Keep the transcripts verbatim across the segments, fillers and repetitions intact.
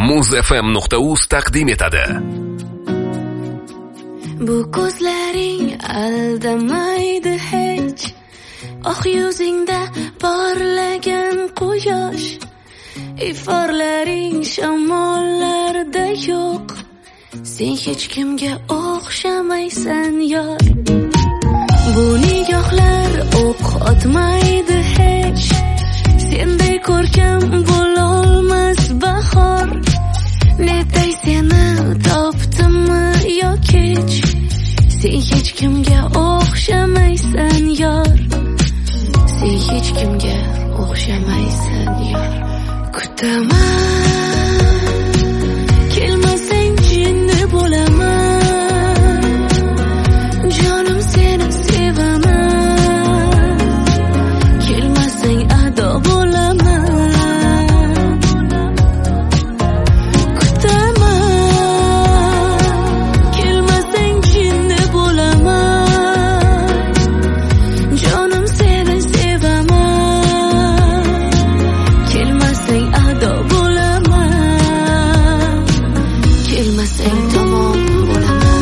muz f m nuqta uz taqdim etadi. Bu ko'zlaring aldamaydi hech, oq yuzingda porlagan quyosh, iforlaring shamollarda yo'q. Sen hech kimga o'xshamaysan yor. Bu nigohlar o'q otmaydi hech, senday ko'rkam bo'lolmas bahor. Netay seni topdimmi yo kech, sen hech kimga o'xshamaysan yor. Sen hech kimga o'xshamaysan yor. Kutaman, kelmasang jinni bo'laman, jonim seni sevaman. Kelmasang ado bo'laman. Kutaman, kelmasang jinni bo'laman, jonim seni sevaman. Kelmasang ado bo'laman, kelmasang tamom bo'laman.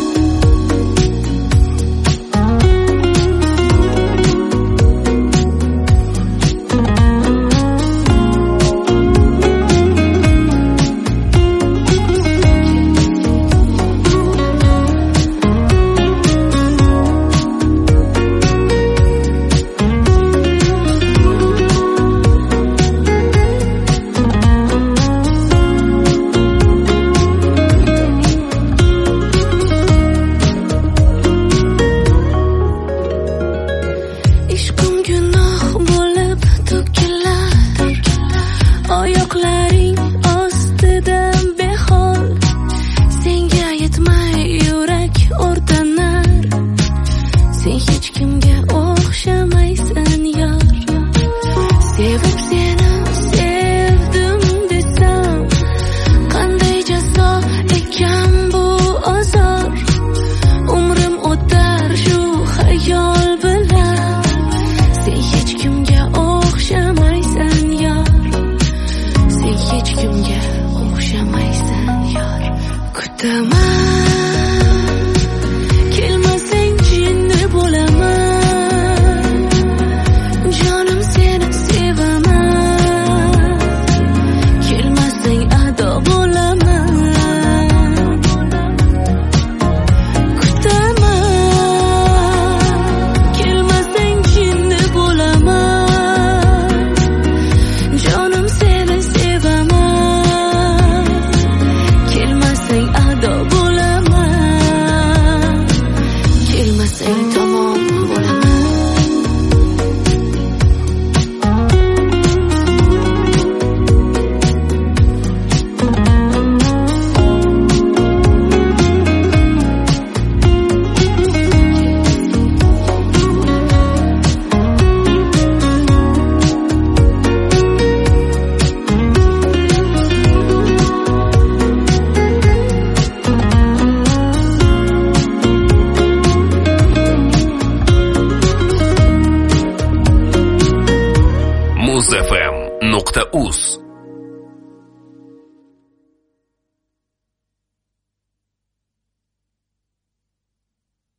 Ishqim gunoh bo'lib to'kilar, oyoqlaring ostida behol. Senga yetmay yurak o'rtanar, sen hech kimga o'xshamaysan yor. Sevib seni sevdim desam, qanday jazo ekan bu azor. Umrim o'tar shu xayol bilan, sen hech kimga o'xshamaysan yor. Sen hech kimga o'xshamaysan yor. Kutaman, kelmasang jinni bo'laman, jonim seni sevaman. Kelmasang ado bo'laman. Kutaman, kelmasang jinni bo'laman, jonim seni sevaman. Kelmasang ado bo'laman, kelmasang tamom bo'laman. muz f m nuqta uz